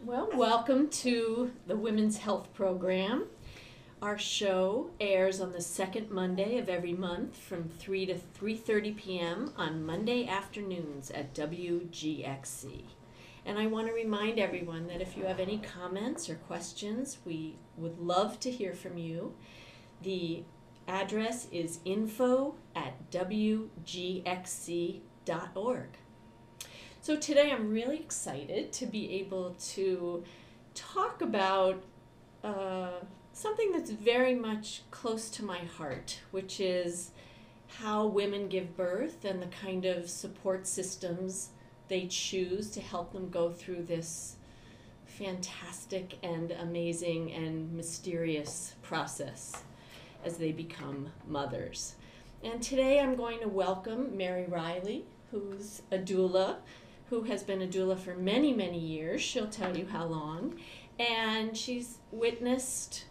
Well, welcome to the Women's Health Program. Our show airs on the second Monday of every month from 3 to 3:30 p.m. on Monday afternoons at WGXC. And I want to remind everyone that if you have any comments or questions, we would love to hear from you. The address is info@wgxc.org. So today I'm really excited to be able to talk about something that's very much close to my heart, which is how women give birth and the kind of support systems they choose to help them go through this fantastic and amazing and mysterious process as they become mothers. And today I'm going to welcome Mary Riley, who's a doula, who has been a doula for many, many years. She'll tell you how long. And she's witnessed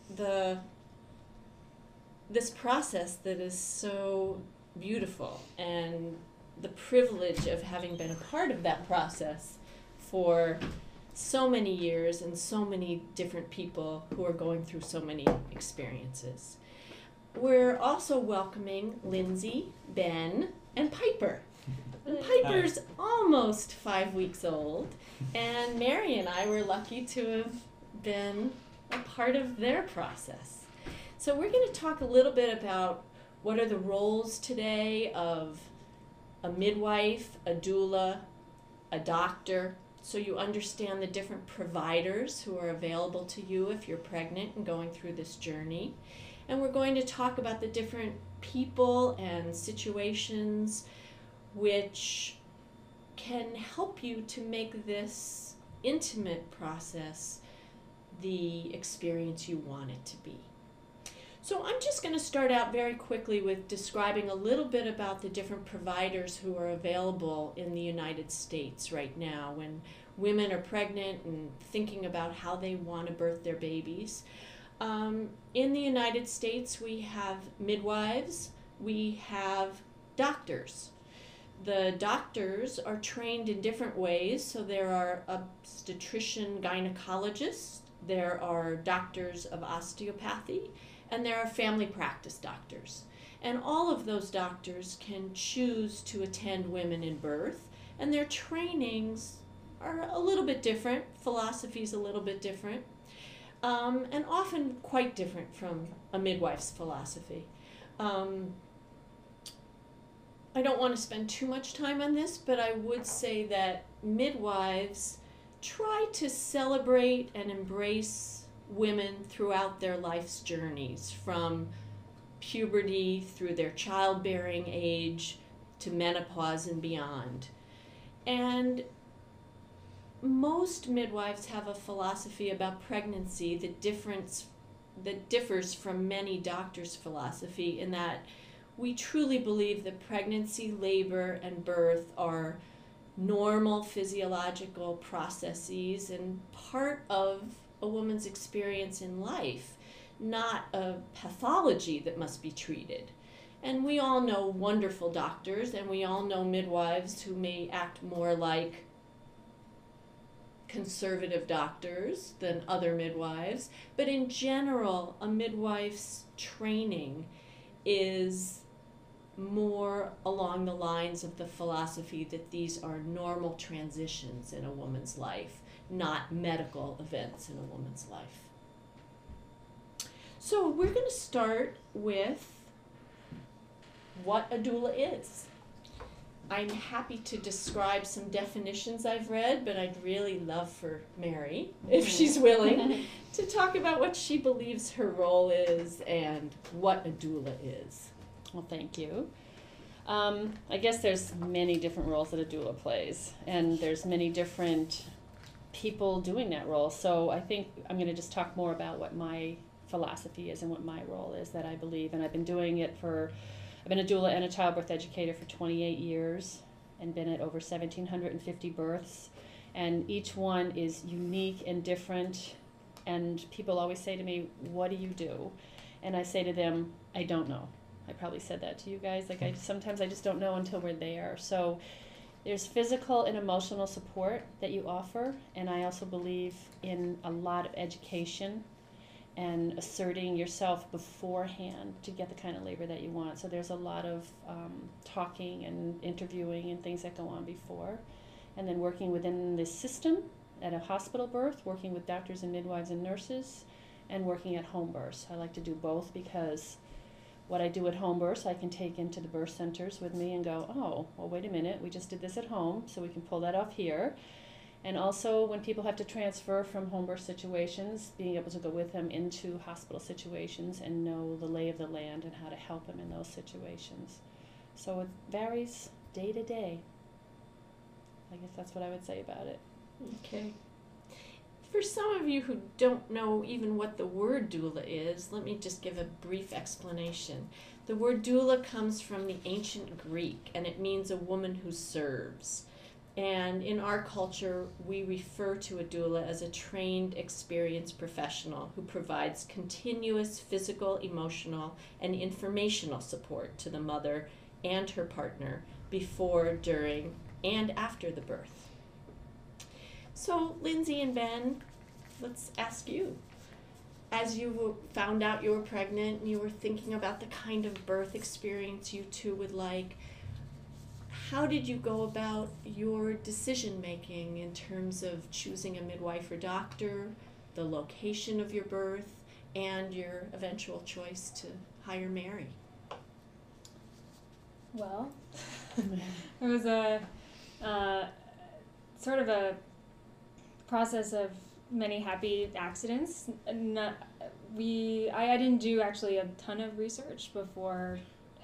this process that is so beautiful, and the privilege of having been a part of that process for so many years and so many different people who are going through so many experiences. We're also welcoming Lindsay, Ben, and Piper. And Piper's almost 5 weeks old, and Mary and I were lucky to have been a part of their process. So we're going to talk a little bit about what are the roles today of a midwife, a doula, a doctor, so you understand the different providers who are available to you if you're pregnant and going through this journey. And we're going to talk about the different people and situations which can help you to make this intimate process the experience you want it to be. So I'm just going to start out very quickly with describing a little bit about the different providers who are available in the United States right now when women are pregnant and thinking about how they want to birth their babies. In the United States, we have midwives, we have doctors. The doctors are trained in different ways, so there are obstetrician gynecologists, there are doctors of osteopathy, and there are family practice doctors. And all of those doctors can choose to attend women in birth, and their trainings are a little bit different, philosophy's a little bit different, and often quite different from a midwife's philosophy. I don't want to spend too much time on this, but I would say that midwives try to celebrate and embrace women throughout their life's journeys, from puberty through their childbearing age to menopause and beyond. And most midwives have a philosophy about pregnancy that differs from many doctors' philosophy, in that we truly believe that pregnancy, labor, and birth are normal physiological processes and part of a woman's experience in life, not a pathology that must be treated. And we all know wonderful doctors, and we all know midwives who may act more like conservative doctors than other midwives. But in general, a midwife's training is more along the lines of the philosophy that these are normal transitions in a woman's life, not medical events in a woman's life. So we're going to start with what a doula is. I'm happy to describe some definitions I've read, but I'd really love for Mary, if she's willing, to talk about what she believes her role is and what a doula is. Well, thank you. I guess there's many different roles that a doula plays, and there's many different people doing that role. So I think I'm going to just talk more about what my philosophy is and what my role is that I believe. And I've been doing it I've been a doula and a childbirth educator for 28 years and been at over 1,750 births. And each one is unique and different. And people always say to me, what do you do? And I say to them, I don't know. I probably said that to you guys. Sometimes I just don't know until we're there. So There's physical and emotional support that you offer, and I also believe in a lot of education and asserting yourself beforehand to get the kind of labor that you want. So there's a lot of talking and interviewing and things that go on before. And then working within the system at a hospital birth, working with doctors and midwives and nurses, and working at home births. I like to do both because what I do at home births I can take into the birth centers with me and go, oh, well, wait a minute, we just did this at home, so we can pull that off here. And also when people have to transfer from home birth situations, being able to go with them into hospital situations and know the lay of the land and how to help them in those situations. So it varies day to day. I guess that's what I would say about it. Okay. For some of you who don't know even what the word doula is, let me just give a brief explanation. The word doula comes from the ancient Greek, and it means a woman who serves. And in our culture, we refer to a doula as a trained, experienced professional who provides continuous physical, emotional, and informational support to the mother and her partner before, during, and after the birth. So, Lindsay and Ben, let's ask you. As you found out you were pregnant and you were thinking about the kind of birth experience you two would like, how did you go about your decision making in terms of choosing a midwife or doctor, the location of your birth, and your eventual choice to hire Mary? Well, it was a sort of a process of many happy accidents. I didn't do actually a ton of research before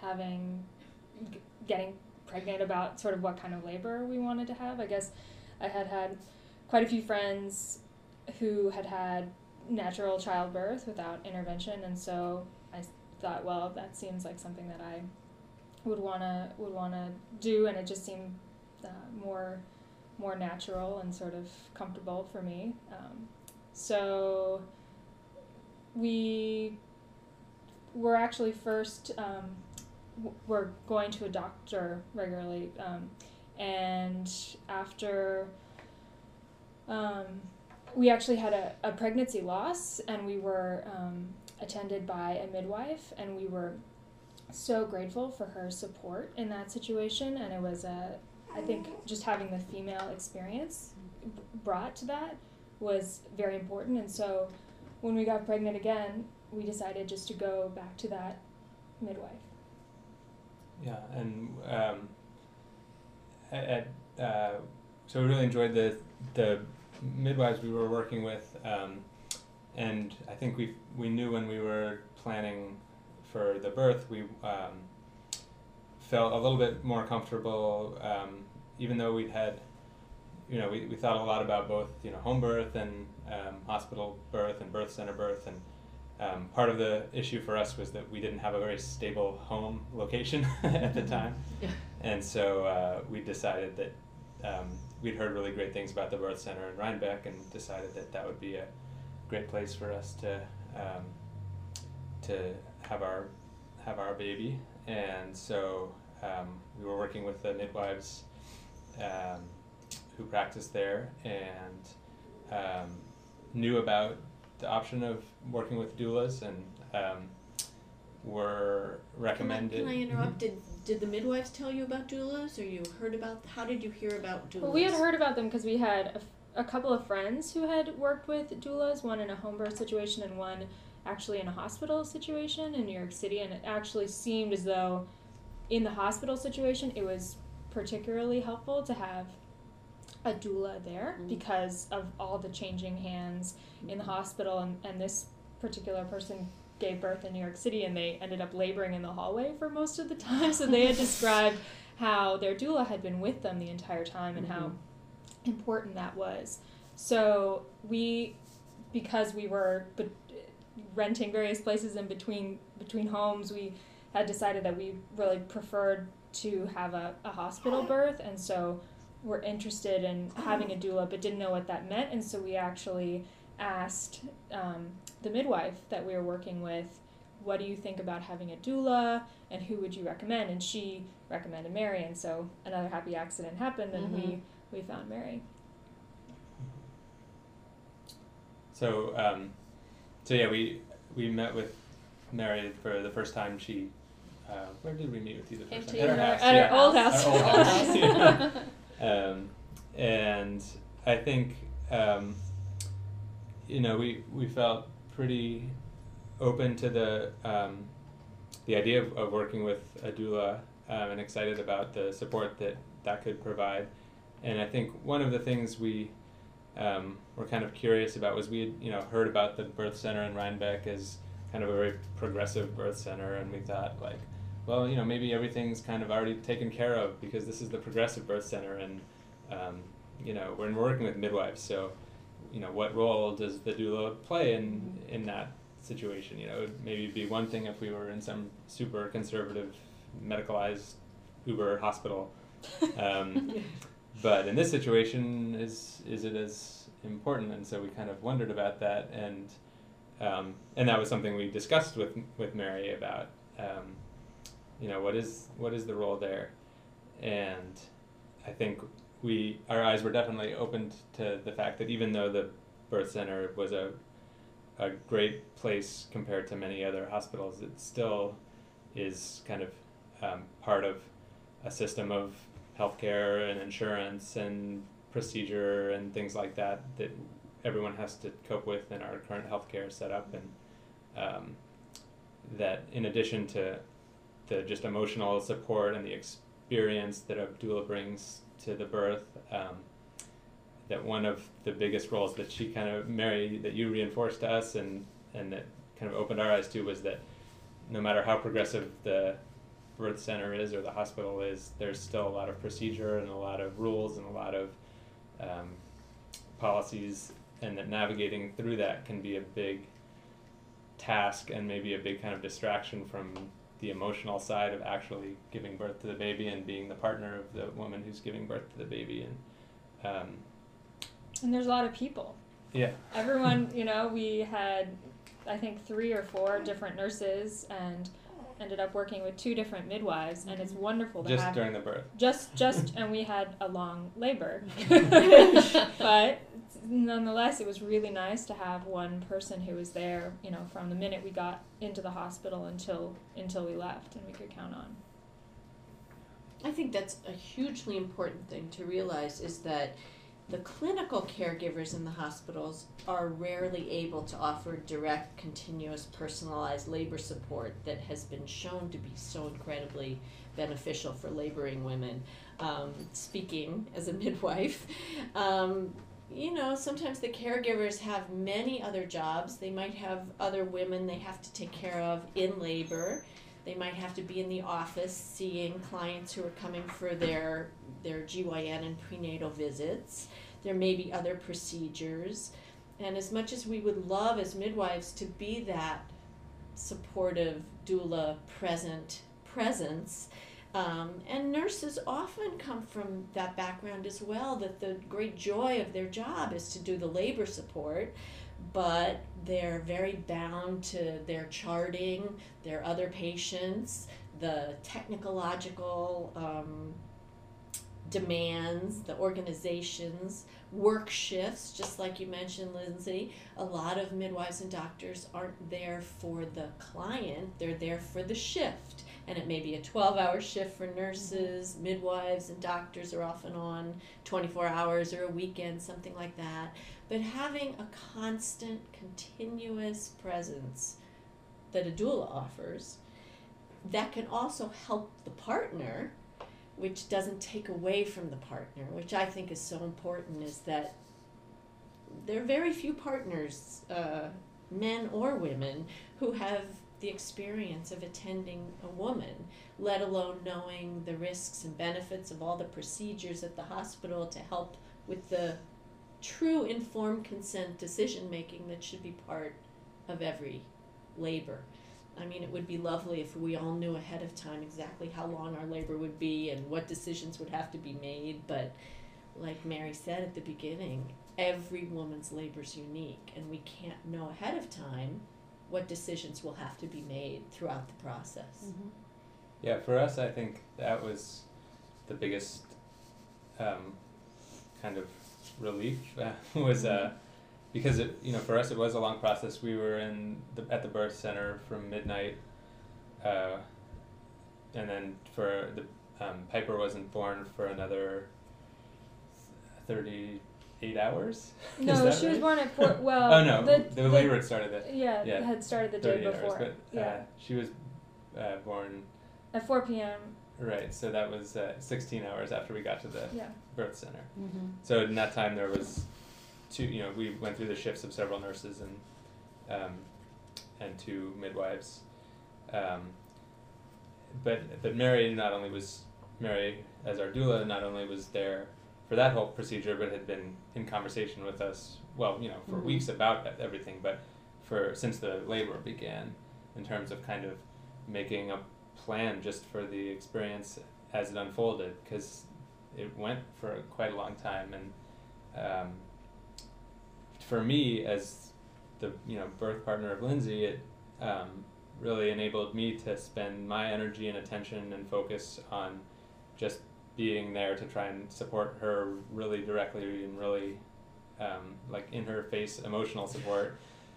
getting pregnant about sort of what kind of labor we wanted to have. I guess I had quite a few friends who had natural childbirth without intervention, and so I thought, well, that seems like something that I would wanna do, and it just seemed more natural and sort of comfortable for me. So we were actually first we're going to a doctor regularly, and after we actually had a pregnancy loss, and we were attended by a midwife, and we were so grateful for her support in that situation. And it was I think just having the female experience brought to that was very important. And so when we got pregnant again, we decided just to go back to that midwife. Yeah, and so we really enjoyed the midwives we were working with, and I think we knew when we were planning for the birth, we felt a little bit more comfortable, even though we'd had, we thought a lot about both, home birth and hospital birth and birth center birth, and part of the issue for us was that we didn't have a very stable home location at the time. Yeah. And so we decided that we'd heard really great things about the birth center in Rhinebeck, and decided that would be a great place for us to have our baby. And so we were working with the midwives who practiced there, and knew about the option of working with doulas, and were recommended. Can I interrupt? Did the midwives tell you about doulas, or how did you hear about doulas? Well, we had heard about them because we had a couple of friends who had worked with doulas, one in a home birth situation and one actually in a hospital situation in New York City, and it actually seemed as though in the hospital situation it was particularly helpful to have a doula there because of all the changing hands in the hospital, and this particular person gave birth in New York City, and they ended up laboring in the hallway for most of the time. So they had described how their doula had been with them the entire time and how important that was. So because we were renting various places in between homes, we had decided that we really preferred to have a hospital birth, and so we're interested in having a doula but didn't know what that meant. And so we actually asked the midwife that we were working with what do you think about having a doula, and who would you recommend? And she recommended Mary, and so another happy accident happened, and we found Mary. So yeah, we met with Mary for the first time. She where did we meet with you the first time? At our house. At our old house. Our old house. Yeah. And I think we felt pretty open to the idea of working with a doula, and excited about the support that could provide. And I think one of the things we were kind of curious about was we had heard about the birth center in Rhinebeck as kind of a very progressive birth center, and we thought like, well, maybe everything's kind of already taken care of because this is the progressive birth center, and we're working with midwives, so what role does the doula play in that situation? Maybe it'd be one thing if we were in some super conservative medicalized Uber hospital, but in this situation, is it as important? And so we kind of wondered about that, and that was something we discussed with Mary about. What is the role there? And I think our eyes were definitely opened to the fact that even though the birth center was a great place compared to many other hospitals, it still is kind of part of a system of healthcare and insurance and procedure and things like that everyone has to cope with in our current healthcare setup, and that in addition to the just emotional support and the experience that a doula brings to the birth, that one of the biggest roles that she kind of, Mary, that you reinforced to us and that kind of opened our eyes to, was that no matter how progressive the birth center is or the hospital is, there's still a lot of procedure and a lot of rules and a lot of policies, and that navigating through that can be a big task and maybe a big kind of distraction from the emotional side of actually giving birth to the baby and being the partner of the woman who's giving birth to the baby. And there's a lot of people. Yeah. Everyone, we had, I think, 3 or 4 different nurses, and ended up working with 2 different midwives, and it's wonderful to just have. During the birth. Just, and we had a long labor. But nonetheless, it was really nice to have one person who was there, from the minute we got into the hospital until we left, and we could count on. I think that's a hugely important thing to realize, is that the clinical caregivers in the hospitals are rarely able to offer direct, continuous, personalized labor support that has been shown to be so incredibly beneficial for laboring women. Speaking as a midwife, sometimes the caregivers have many other jobs. They might have other women they have to take care of in labor. They might have to be in the office seeing clients who are coming for their GYN and prenatal visits. There may be other procedures. And as much as we would love as midwives to be that supportive doula presence, and nurses often come from that background as well, that the great joy of their job is to do the labor support, but they're very bound to their charting, their other patients, the technological demands, the organizations, work shifts, just like you mentioned, Lindsay. A lot of midwives and doctors aren't there for the client, they're there for the shift. And it may be a 12-hour shift for nurses, midwives, and doctors are often on 24 hours or a weekend, something like that. But having a constant, continuous presence that a doula offers, that can also help the partner, which doesn't take away from the partner, which I think is so important, is that there are very few partners, men or women, who have the experience of attending a woman, let alone knowing the risks and benefits of all the procedures at the hospital to help with the true informed consent decision making that should be part of every labor. I mean, it would be lovely if we all knew ahead of time exactly how long our labor would be and what decisions would have to be made, but like Mary said at the beginning, every woman's labor is unique, and we can't know ahead of time what decisions will have to be made throughout the process. Mm-hmm. Yeah, for us, I think that was the biggest kind of relief was because it, for us it was a long process. We were at the birth center from midnight, and then for the Piper wasn't born for another 38 hours. Is No, that she was right? born at 4. Well, Oh no, the labor had started at yeah, had started the day 38 before. hours, but yeah, she was born at 4 p.m. right. So that was 16 hours after we got to the Yeah. birth center. Mm-hmm. So in that time there was we went through the shifts of several nurses and 2 midwives. But Mary as our doula not only was there for that whole procedure, but had been in conversation with us, for Mhm. weeks about everything, but since the labor began, in terms of kind of making a plan just for the experience as it unfolded, because it went for quite a long time. And for me, as the birth partner of Lindsay, it really enabled me to spend my energy and attention and focus on just being there to try and support her really directly and really in her face emotional support,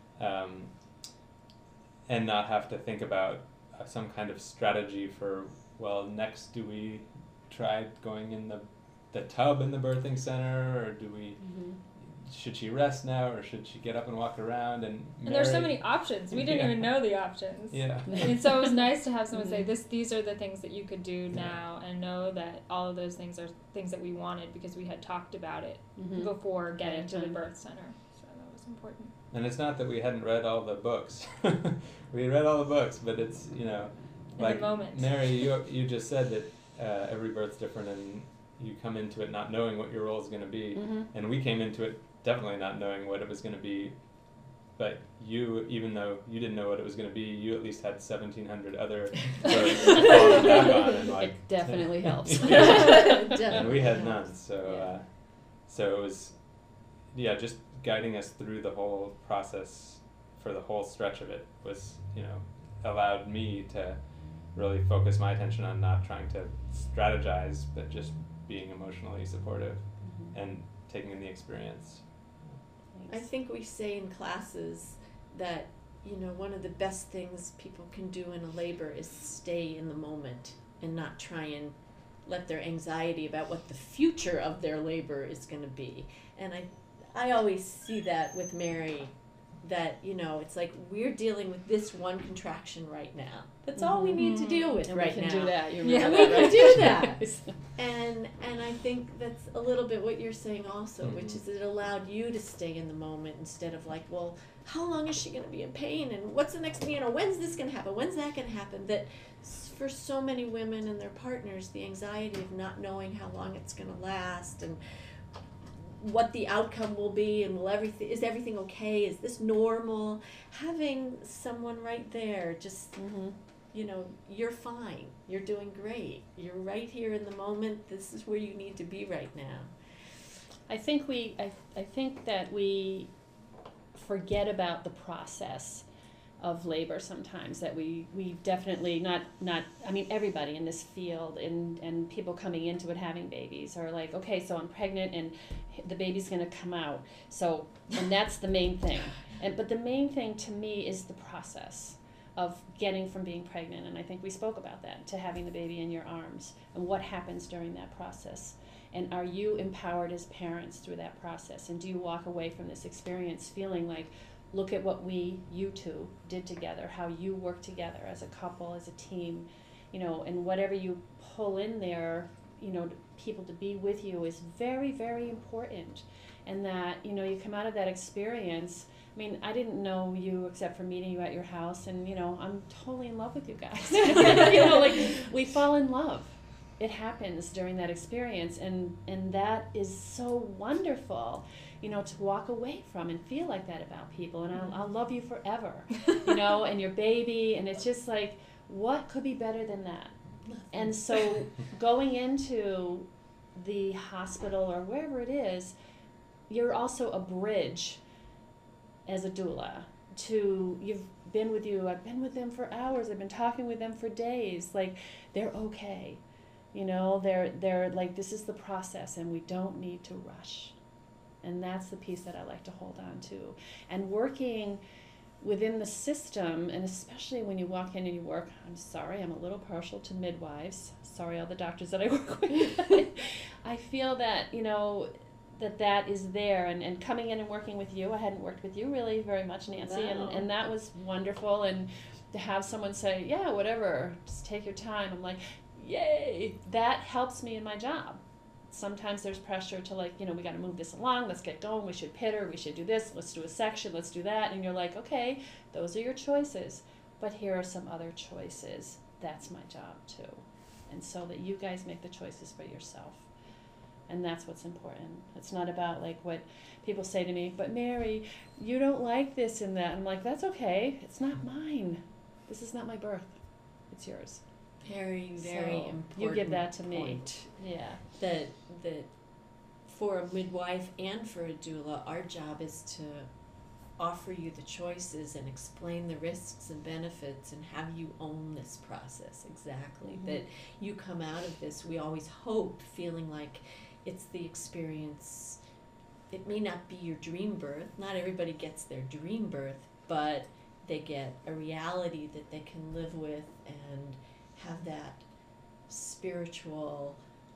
and not have to think about some kind of strategy for, next do we try going in the tub in the birthing center, or do we Mm-hmm. should she rest now, or should she get up and walk around? And there's so many options. We didn't Yeah. even know the options. Yeah. And so it was nice to have someone say, Mhm. these are the things that you could do Yeah. now, and know that all of those things are things that we wanted because we had talked about it Mm-hmm. before getting to the Mhm. birth center. So that was important. And it's not that we hadn't read all the books. We read all the books, but it's, In like the moment. Mary, you just said that every birth's different, and you come into it not knowing what your role is going to be. Mm-hmm. And we came into it definitely not knowing what it was going to be. But you, even though you didn't know what it was going to be, you at least had 1,700 other births to fall back on, and It definitely helps. and we had none. So so it was, just guiding us through the whole process for the whole stretch of it was, allowed me to really focus my attention on not trying to strategize, but just being emotionally supportive Mm-hmm. and taking in the experience. I think we say in classes that, one of the best things people can do in a labor is stay in the moment and not try and let their anxiety about what the future of their labor is going to be. And I always see that with Mary, that, it's like we're dealing with this one contraction right now. That's all we need to deal with And right we can now. do that. You Yeah. remember And we that, can right? do that. And I think that's a little bit what you're saying also, which is it allowed you to stay in the moment instead of like, well, how long is she going to be in pain, and what's the next, when's this going to happen, when's that going to happen? That for so many women and their partners, the anxiety of not knowing how long it's going to last and what the outcome will be, and is everything okay, is this normal, having someone right there just Mm-hmm. you're fine, you're doing great, you're right here in the moment, this is where you need to be right now. I think I think that we forget about the process of labor sometimes, that we definitely not I mean everybody in this field and people coming into it having babies are like, okay, so I'm pregnant and the baby's going to come out, so, and that's the main thing, but the main thing to me is the process of getting from being pregnant, and I think we spoke about that, to having the baby in your arms, and what happens during that process. And are you empowered as parents through that process? And do you walk away from this experience feeling like, look at what you two did together, how you work together as a couple, as a team, and whatever you pull in there, people to be with you is very, very important. And that, you come out of that experience. I mean, I didn't know you except for meeting you at your house, and, I'm totally in love with you guys. We fall in love. It happens during that experience, and that is so wonderful, to walk away from and feel like that about people, and I'll love you forever, and your baby, and it's just like, what could be better than that? And so going into the hospital or wherever it is, you're also a bridge as a doula to I've been with them for hours, I've been talking with them for days, like they're okay. They're like, this is the process and we don't need to rush. And that's the piece that I like to hold on to. And working within the system, and especially when you walk in and you work, I'm sorry, I'm a little partial to midwives. Sorry, all the doctors that I work with. I feel that, that is there. And coming in and working with you, I hadn't worked with you really very much, Nancy, No. and that was wonderful. And to have someone say, yeah, whatever, just take your time. I'm like, yay, that helps me in my job. Sometimes there's pressure to we got to move this along, let's get going, we should pitter, we should do this, let's do a section, let's do that. And you're like, okay, those are your choices, but here are some other choices. That's my job too. And so that you guys make the choices for yourself. And that's what's important. It's not about what people say to me, but Mary, you don't like this and that. I'm like, that's okay, it's not mine. This is not my birth, it's yours. Very, very So, important. you give that to me. Point. Yeah. That for a midwife and for a doula, our job is to offer you the choices and explain the risks and benefits and have you own this process. Exactly. Mm-hmm. That you come out of this, we always hope, feeling like it's the experience. It may not be your dream birth. Not everybody gets their dream birth, but they get a reality that they can live with and have that spiritual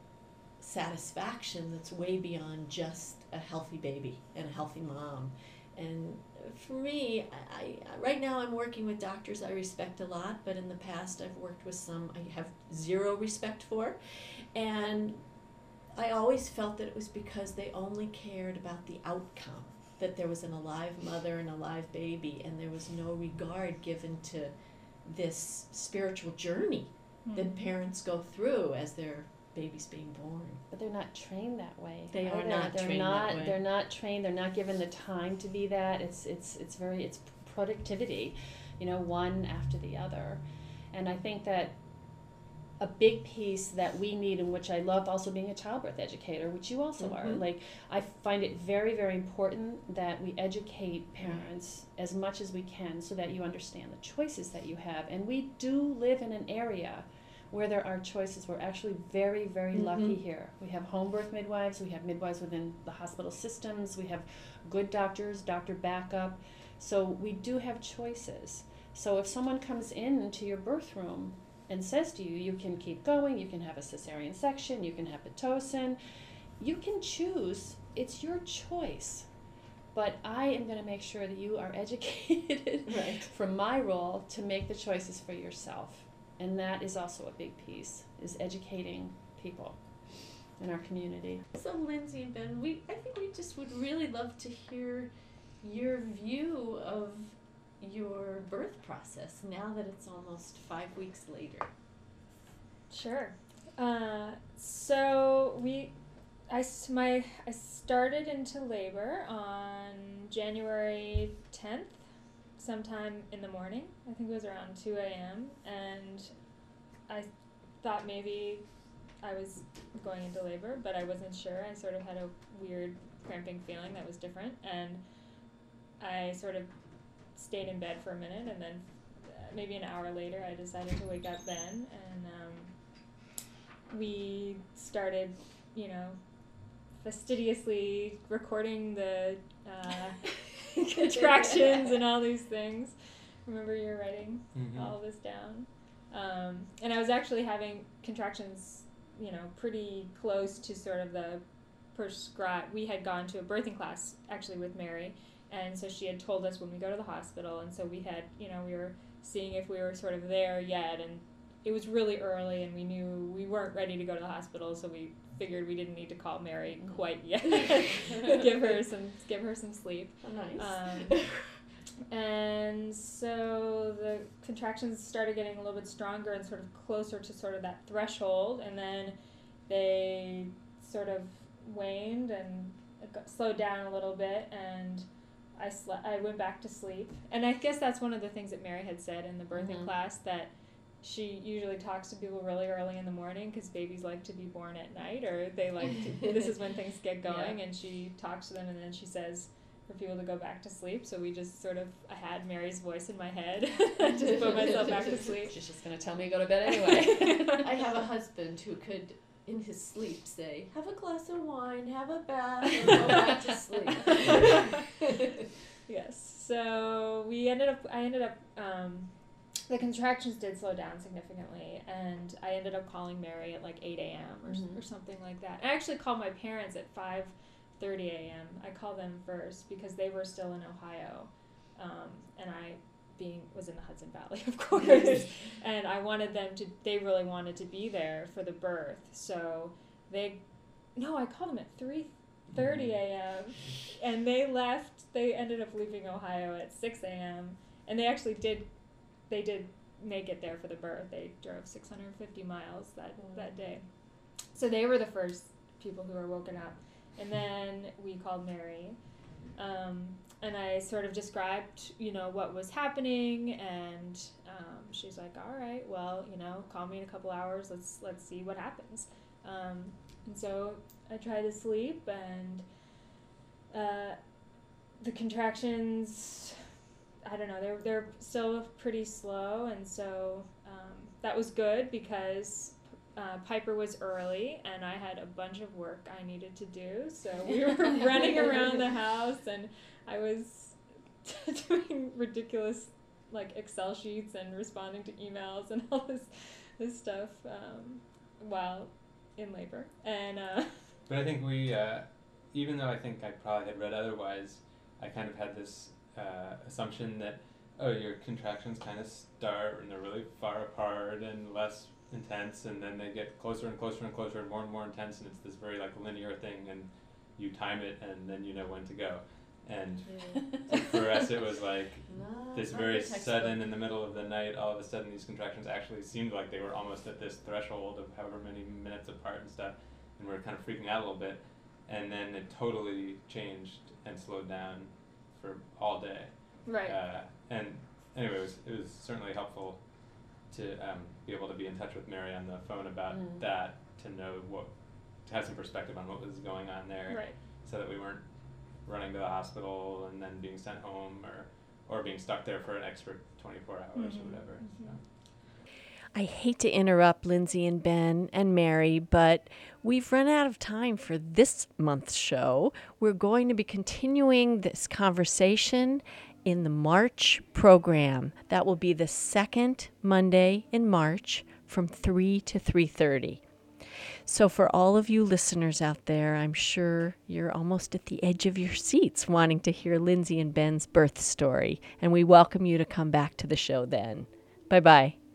satisfaction that's way beyond just a healthy baby and a healthy mom. And for me, I right now I'm working with doctors I respect a lot, but in the past I've worked with some I have zero respect for. And I always felt that it was because they only cared about the outcome, that there was an alive mother and a live baby, and there was no regard given to this spiritual journey that parents go through as their baby's being born. But they're not trained that way. They are either. not trained that way. They're not trained. They're not given the time to be that. It's productivity, one after the other. And I think that a big piece that we need, and which I love also being a childbirth educator, which you also are, I find it very, very important that we educate parents as much as we can so that you understand the choices that you have. And we do live in an area where there are choices. We're actually very, very lucky here. We have home birth midwives, we have midwives within the hospital systems, we have good doctors, doctor backup. So we do have choices. So if someone comes into your birth room and says to you, you can keep going, you can have a cesarean section, you can have Pitocin, you can choose, it's your choice. But I am going to make sure that you are educated from my role to make the choices for yourself. And that is also a big piece, is educating people in our community. So Lindsay and Ben, I think we just would really love to hear your view of your birth process now that it's almost 5 weeks later. Sure. So I started into labor on January 10th, sometime in the morning. I think it was around 2 a.m. And I thought maybe I was going into labor, but I wasn't sure. I sort of had a weird cramping feeling that was different. And I sort of stayed in bed for a minute, and then maybe an hour later I decided to wake up Ben, and we started, fastidiously recording the contractions and all these things. Remember you were writing all of this down? And I was actually having contractions, pretty close to sort of the prescribed. We had gone to a birthing class actually with Mary, and so she had told us when we go to the hospital, and so we had, we were seeing if we were sort of there yet, and it was really early, and we knew we weren't ready to go to the hospital, so we figured we didn't need to call Mary quite yet. give her some sleep. Oh, nice. And so the contractions started getting a little bit stronger and sort of closer to sort of that threshold, and then they sort of waned and slowed down a little bit, and I went back to sleep. And I guess that's one of the things that Mary had said in the birthing class, that she usually talks to people really early in the morning because babies like to be born at night, or they like to, this is when things get going, and she talks to them, and then she says, for people to go back to sleep. So I had Mary's voice in my head. I just put myself back to sleep. She's just going to tell me to go to bed anyway. I have a husband who could, in his sleep, say, "Have a glass of wine, have a bath, and go back to sleep." Yes. So I ended up, the contractions did slow down significantly, and I ended up calling Mary at like 8 a.m. or something like that. I actually called my parents at 5:30 a.m. I called them first because they were still in Ohio, and I was in the Hudson Valley, of course, and they really wanted to be there for the birth. So I called them at 3:30 a.m. and they ended up leaving Ohio at 6 a.m. and they actually did make it there for the birth. They drove 650 miles that day. So they were the first people who were woken up. And then we called Mary. And I sort of described, what was happening, and she's like, "All right, well, call me in a couple hours. Let's see what happens." And so I tried to sleep, and the contractions, I don't know, they're still pretty slow, and so that was good because Piper was early, and I had a bunch of work I needed to do, so we were running around the house, and I was doing ridiculous, like, Excel sheets and responding to emails and all this stuff while in labor. And but I think we, even though I think I probably had read otherwise, I kind of had this assumption that, your contractions kind of start and they're really far apart and less intense, and then they get closer and closer and closer and more intense, and it's this very like linear thing, and you time it and then you know when to go. And for us it was like this very sudden, in the middle of the night, all of a sudden these contractions actually seemed like they were almost at this threshold of however many minutes apart and stuff, and we were kind of freaking out a little bit, and then it totally changed and slowed down for all day. Right. And anyway, it was certainly helpful to be able to be in touch with Mary on the phone about that, to know to have some perspective on what was going on there, right, so that we weren't running to the hospital and then being sent home or being stuck there for an extra 24 hours or whatever. So. I hate to interrupt Lindsay and Ben and Mary, but we've run out of time for this month's show. We're going to be continuing this conversation in the March program. That will be the second Monday in March from 3 to 3:30. So for all of you listeners out there, I'm sure you're almost at the edge of your seats wanting to hear Lindsay and Ben's birth story, and we welcome you to come back to the show then. Bye-bye.